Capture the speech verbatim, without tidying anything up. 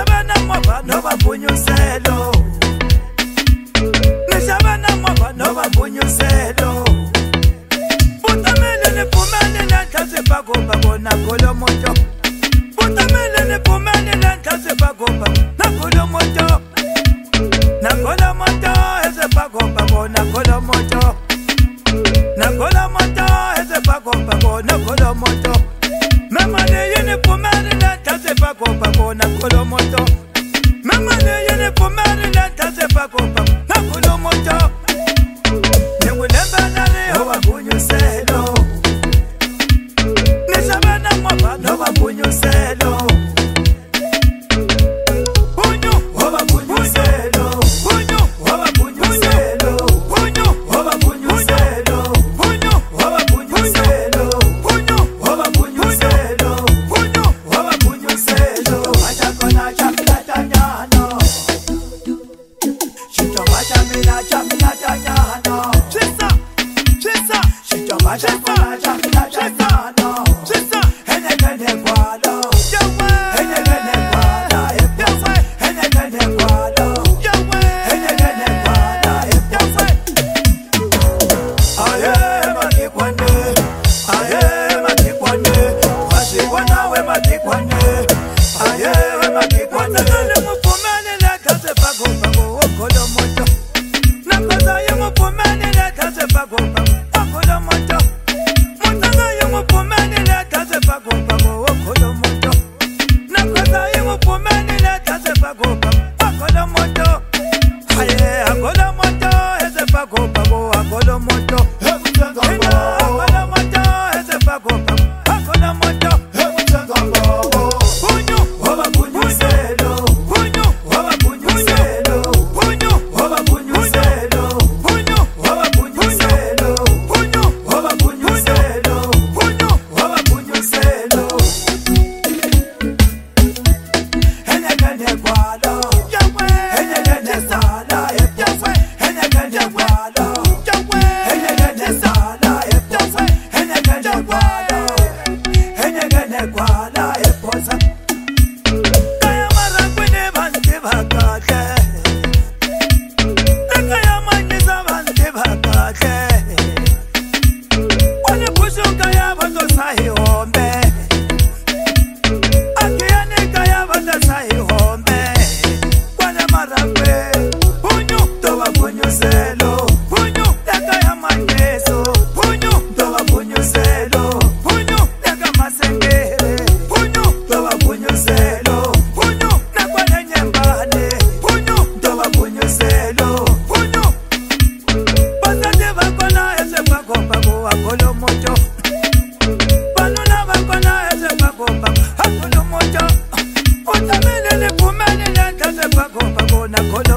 Nishabana moba nova punyuselo. Nishabana moba nova punyuselo. Putamele ne pumane na tase pago pago na kolo moto. Putamele ne pumane na tase pago pago na kolo moto. Na kolo moto ese pago pago na kolo moto. Na kolo moto ese pago pago na kolo moto. Mama ne yene pumane na tase pago pago na kolo moto. Mama ne yene pumane na tase pago pago na kolo moto. Ne wulemba na ne hoa punyuselo. Nishabana moba nova punyuselo. Punyu hoa punyuselo. Punyu hoa punyuselo. Punyu hoa punyuselo. Punyu hoa punyuselo. Punyu hoa punyuselo. Punyu hoa punyuselo. Acha kona chamina tanyano. Shito acha mina chamina tanyano. Chisa, chisa. Shito acha kona chamina tanyano. Chisa, hene kene kwalo. Yawe, hene kene kwala. Yawe, hene kene kwalo. Yawe, hene kene kwala. Yawe. Aye matikwane, aye matikwane. Washikwana we matikwane, aye we matikwane. Nakale mupumane na kase pago pago okolo moto. Nakaza ye mupumane na kase pago pago okolo moto. Mutanga ye mupumane na kase pago pago okolo moto. Nakaza ye mupumane na kase pago pago okolo moto. Aye okolo moto ese pago pago okolo moto. Ina okolo moto ese pago pago okolo moto. Punyu hoa punyuselo. Punyu hoa punyuselo. Punyu hoa punyuselo. Punyu hoa punyuselo. Punyu hoa punyuselo. Punyu hoa punyuselo. Hene kene kwalo. Yawe, hene kene sala. Yawe, hene kene kwalo. Yawe, hene kene sala. Yawe, hene kene kwalo. Hene kene kwala eposa. Kaya marangwini bante bakate. Kaya manyisa bante bakate. Wale kushuka ya bando sahi hombe. Akiyane kaya bando sahi hombe. Wale marangwe. Punyu towa punyuselo. Punyu kaya manyeso. Punyu towa punyuselo. Punyu kaya masengere. Punyu towa punyuselo. Punyu nakwane nyembane. Punyu towa punyuselo. Punyu basante bakona ese pago pago akolo moto. Banuna bakona ese pago pago akolo moto. Utamene ne pumene ne tase pago pago na kolo